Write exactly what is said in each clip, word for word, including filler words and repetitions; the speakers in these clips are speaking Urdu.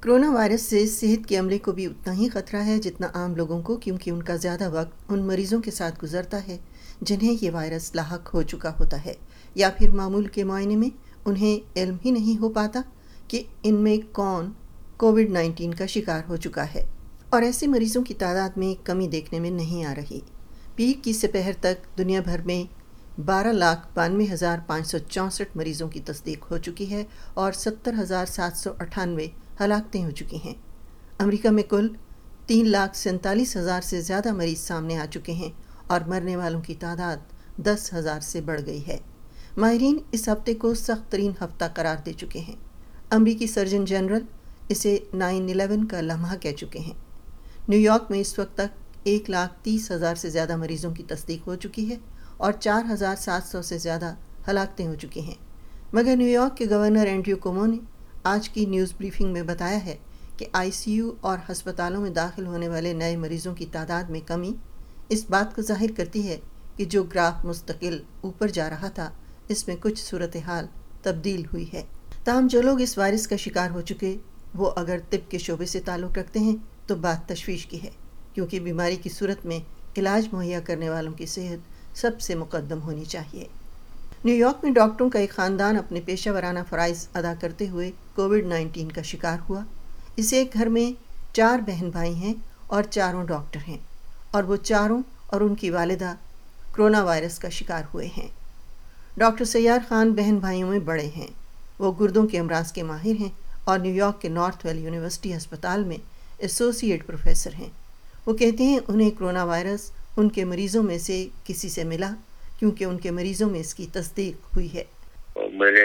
کرونا وائرس سے صحت کے عملے کو بھی اتنا ہی خطرہ ہے جتنا عام لوگوں کو، کیونکہ ان کا زیادہ وقت ان مریضوں کے ساتھ گزرتا ہے جنہیں یہ وائرس لاحق ہو چکا ہوتا ہے، یا پھر معمول کے معائنے میں انہیں علم ہی نہیں ہو پاتا کہ ان میں کون کووڈ نائنٹین کا شکار ہو چکا ہے، اور ایسے مریضوں کی تعداد میں کمی دیکھنے میں نہیں آ رہی۔ پیر کی سپہر تک دنیا بھر میں بارہ لاکھ بانوے ہزار پانچ سو چونسٹھ مریضوں کی تصدیق ہو چکی ہے اور ستر ہزار سات سو اٹھانوے ہلاکتیں ہو چکی ہیں۔ امریکہ میں کل تین لاکھ سینتالیس ہزار سے زیادہ مریض سامنے آ چکے ہیں اور مرنے والوں کی تعداد دس ہزار سے بڑھ گئی ہے۔ ماہرین اس ہفتے کو سخت ترین ہفتہ قرار دے چکے ہیں۔ امریکی سرجن جنرل اسے نائن الیون کا لمحہ کہہ چکے ہیں۔ نیو یارک میں اس وقت تک ایک لاکھ تیس ہزار سے زیادہ مریضوں کی تصدیق ہو چکی ہے اور چار ہزار سات سو سے زیادہ ہلاکتیں ہو چکی ہیں، مگر نیو یارک کے گورنر اینڈریو کومو نے آج کی نیوز بریفنگ میں بتایا ہے کہ آئی سی یو اور ہسپتالوں میں داخل ہونے والے نئے مریضوں کی تعداد میں کمی اس بات کو ظاہر کرتی ہے کہ جو گراف مستقل اوپر جا رہا تھا اس میں کچھ صورتحال تبدیل ہوئی ہے۔ تاہم جو لوگ اس وائرس کا شکار ہو چکے وہ اگر طب کے شعبے سے تعلق رکھتے ہیں تو بات تشویش کی ہے، کیونکہ بیماری کی صورت میں علاج مہیا کرنے والوں کی صحت سب سے مقدم ہونی چاہیے۔ نیو یارک میں ڈاکٹروں کا ایک خاندان اپنے پیشہ ورانہ فرائض ادا کرتے ہوئے کووڈ نائنٹین کا شکار ہوا۔ اس ایک گھر میں چار بہن بھائی ہیں اور چاروں ڈاکٹر ہیں، اور وہ چاروں اور ان کی والدہ کرونا وائرس کا شکار ہوئے ہیں۔ ڈاکٹر سیار خان بہن بھائیوں میں بڑے ہیں۔ وہ گردوں کے امراض کے ماہر ہیں اور نیو یارک کے نارتھ ویل یونیورسٹی ہسپتال میں ایسوسی ایٹ پروفیسر ہیں۔ وہ کہتے ہیں انہیں کرونا وائرس ان کے مریضوں میں سے کسی سے ملا کیونکہ ان کے مریضوں میں اس کی تصدیق ہوئی ہے۔ میرے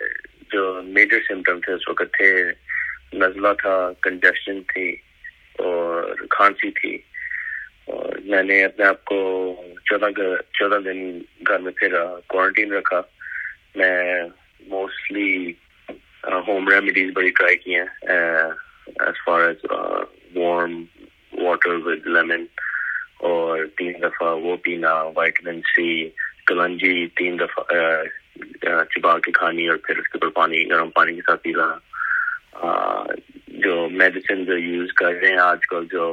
جو میجر سمٹم تھے اس وقت تھے نزلہ تھا، کنجسشن تھی اور کھانسی تھی، اور میں نے اپنے آپ کو چودہ چودہ دن گھر میں پھر کوارنٹین رکھا۔ میں موسٹلی ہوم ریمیڈیز بڑی ٹرائی کی ہیں، as far as warm water with lemon, اور تین دفعہ وہ پینا، وائٹامن سی، کلنجی تین دفعہ چبا کے کھانی اور پھر اس کے اوپر پانی گرم پانی کے ساتھ پینا۔ جو میڈیسن جو یوز کر رہے ہیں آج کل جو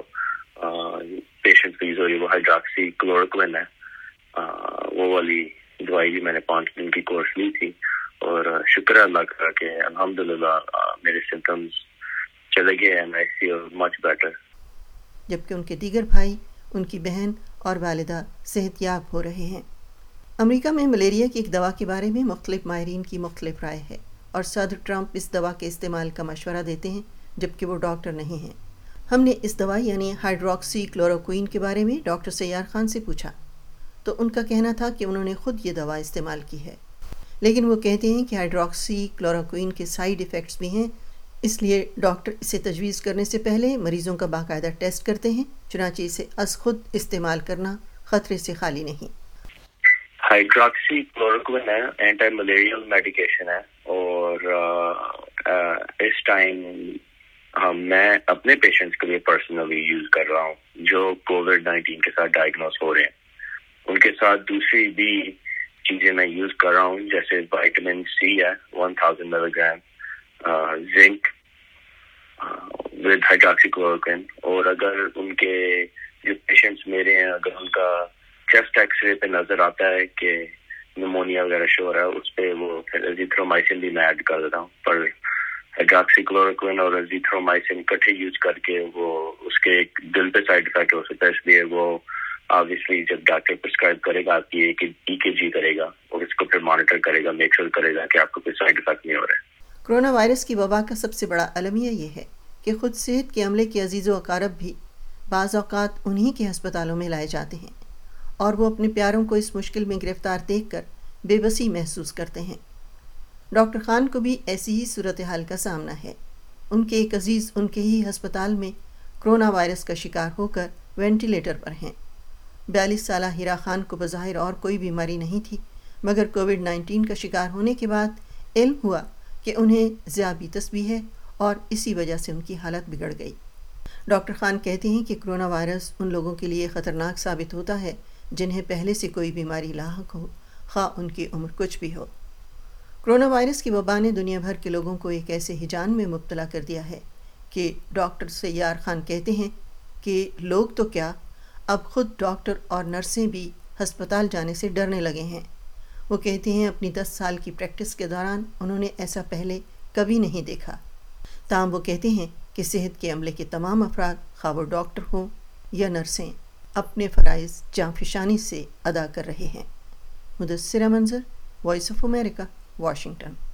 پیشنٹ کو یوز ہو رہی ہے وہ ہائیڈراکسی کلوروکوین ہے، وہ والی دوائی بھی میں نے پانچ دن کی کورس لی تھی، اور شکر ہے اللہ کا کہ الحمدللہ میرے سمٹمز چلے گئے and I feel much better. جبکہ ان کے دیگر بھائی، ان کی بہن اور والدہ صحت یاب ہو رہے ہیں۔ امریکہ میں ملیریا کی ایک دوا کے بارے میں مختلف ماہرین کی مختلف رائے ہے، اور صدر ٹرمپ اس دوا کے استعمال کا مشورہ دیتے ہیں جبکہ وہ ڈاکٹر نہیں ہیں۔ ہم نے اس دوا یعنی ہائیڈراکسی کلوروکوئین کے بارے میں ڈاکٹر سیار خان سے پوچھا تو ان کا کہنا تھا کہ انہوں نے خود یہ دوا استعمال کی ہے، لیکن وہ کہتے ہیں کہ ہائیڈراکسی کلوروکوئین کے سائیڈ ایفیکٹس بھی ہیں، اس لیے ڈاکٹر اسے تجویز کرنے سے پہلے مریضوں کا باقاعدہ ٹیسٹ کرتے ہیں، چنانچہ اسے از خود استعمال کرنا خطرے سے خالی نہیں۔ ہائیڈراکسی کلوروکوئین ہے، اینٹی ملیریل میڈیکیشن ہے، اور اس ٹائم ہم میں اپنے پیشنٹس کے لیے پرسنلی یوز کر رہا ہوں جو کووڈ نائنٹین کے ساتھ ڈائگنوز ہو رہے ہیں۔ ان کے ساتھ دوسری بھی چیزیں میں یوز کر رہا ہوں، جیسے وائٹامن سی ہے one thousand milligram, zinc with hydroxychloroquine, اور اگر ان کے جو پیشنٹس میرے ہیں اگر ان کا چیسٹ ایکس رے پہ نظر آتا ہے کہ نمونیا وغیرہ شو ہو رہا ہے اس پہ وہ پھر ایزیتھرومائسن بھی میں ایڈ کر دیتا ہوں، پر ہائیڈراکسی کلوروکوئین اور ایزیتھرومائسن اکٹھے یوز کر کے وہ اس کے ایک دل پہ سائڈ افیکٹ ہو سکتا ہے، اس لیے وہ آبویسلی جب ڈاکٹر پرسکرائب کرے گا آپ کی ای کے جی کرے گا اور اس کو پھر مانیٹر کرے گا، میک شور کرے گا کہ آپ کو کوئی سائڈ افیکٹ نہیں ہو رہا ہے۔ کرونا وائرس کی وبا کا سب سے بڑا المیہ یہ ہے کہ خود صحت کے عملے کے عزیز و اقارب بھی بعض اوقات انہی کے ہسپتالوں میں لائے جاتے ہیں، اور وہ اپنے پیاروں کو اس مشکل میں گرفتار دیکھ کر بے بسی محسوس کرتے ہیں۔ ڈاکٹر خان کو بھی ایسی ہی صورتحال کا سامنا ہے۔ ان کے ایک عزیز ان کے ہی ہسپتال میں کرونا وائرس کا شکار ہو کر وینٹیلیٹر پر ہیں۔ بیالیس سالہ ہیرا خان کو بظاہر اور کوئی بیماری نہیں تھی، مگر کووڈ نائنٹین کا شکار ہونے کے بعد علم ہوا کہ انہیں ذیابیطس بھی ہے اور اسی وجہ سے ان کی حالت بگڑ گئی۔ ڈاکٹر خان کہتے ہیں کہ کرونا وائرس ان لوگوں کے لیے خطرناک ثابت ہوتا ہے جنہیں پہلے سے کوئی بیماری لاحق ہو، خواہ ان کی عمر کچھ بھی ہو۔ کرونا وائرس کی وبا نے دنیا بھر کے لوگوں کو ایک ایسے ہیجان میں مبتلا کر دیا ہے کہ ڈاکٹر سیار خان کہتے ہیں کہ لوگ تو کیا، اب خود ڈاکٹر اور نرسیں بھی ہسپتال جانے سے ڈرنے لگے ہیں۔ وہ کہتے ہیں اپنی دس سال کی پریکٹس کے دوران انہوں نے ایسا پہلے کبھی نہیں دیکھا۔ تاہم وہ کہتے ہیں کہ صحت کے عملے کے تمام افراد، خواہ وہ ڈاکٹر ہوں یا نرسیں، اپنے فرائض جانفشانی سے ادا کر رہے ہیں۔ مدثرہ منظر، وائس آف امریکہ، واشنگٹن۔